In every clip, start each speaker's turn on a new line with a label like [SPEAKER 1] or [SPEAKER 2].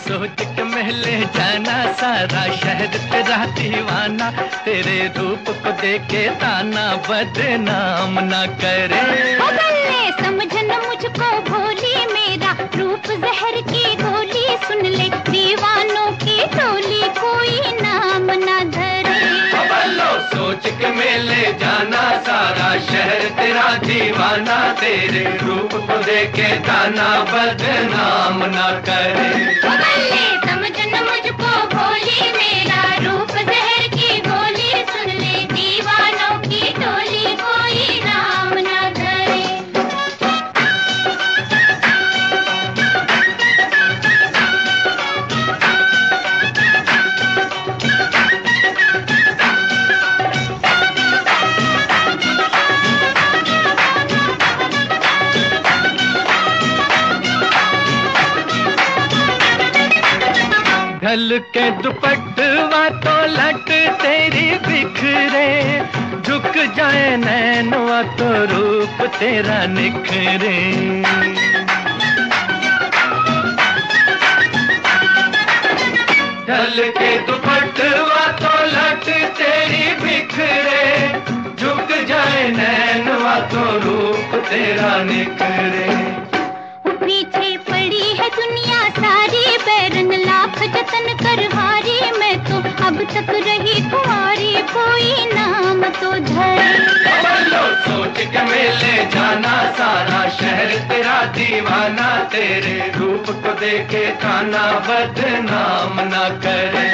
[SPEAKER 1] सोच के महले जाना, सारा शहर तेरा दीवाना, तेरे रूप को देखे ताना बदनाम ना करे।
[SPEAKER 2] समझ न मुझको भोली, मेरा रूप जहर की गोली, सुन ले दीवानों की टोली, कोई नाम ना धरे।
[SPEAKER 1] बल्लो सोच के मेले जाना, सारा शहर तेरा दीवाना, तेरे रूप को देखे ताना बदनाम ना करे।
[SPEAKER 2] समझ न मुझको भोली, मेरा रूप जहर की गोली, सुन ले दीवानों की टोली, कोई नाम ना धरे।
[SPEAKER 1] ढल के दुपट्टवा तो लट तेरी बिखरे, झुक जाए नैनवा तो रूप तेरा निखरे। ढल के दुपट्टवा तो लट तेरी बिखरे, झुक जाए नैनवा तो रूप तेरा निखरे।
[SPEAKER 2] पीछे पड़ी है दुनिया सारी, बैरन लाख जतन कर हारी, मैं तो अब तक रही कुंवारी, कोई नाम तो धरे।
[SPEAKER 1] सोच के मेले जाना, सारा शहर तेरा दीवाना, तेरे रूप को देखे ताना बदनाम ना करे।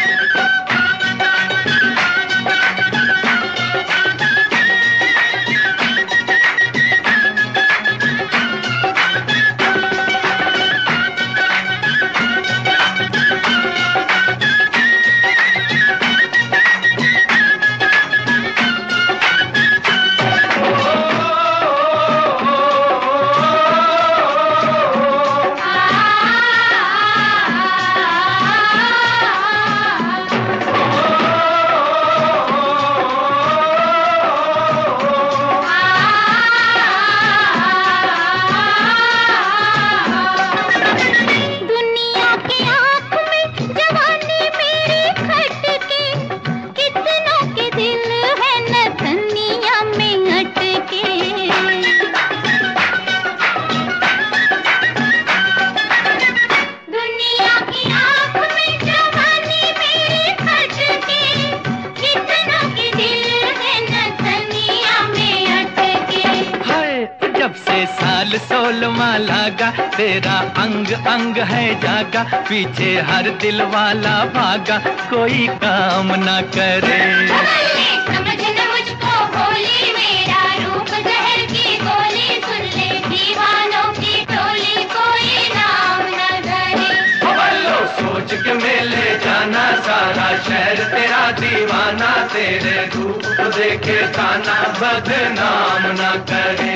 [SPEAKER 1] साल 16वां लागा, तेरा अंग अंग है जागा, पीछे हर दिल वाला भागा, कोई काम ना करे।
[SPEAKER 2] समझ न मुझको भोली, मेरा रूप जहर की गोली, सुन ले दीवानों की टोली, कोई नाम न धरे।
[SPEAKER 1] बल्लो सोच के मेले जाना, सारा शहर तेरा दीवाना, तेरे रूप को देखे ताना बदनाम ना करे।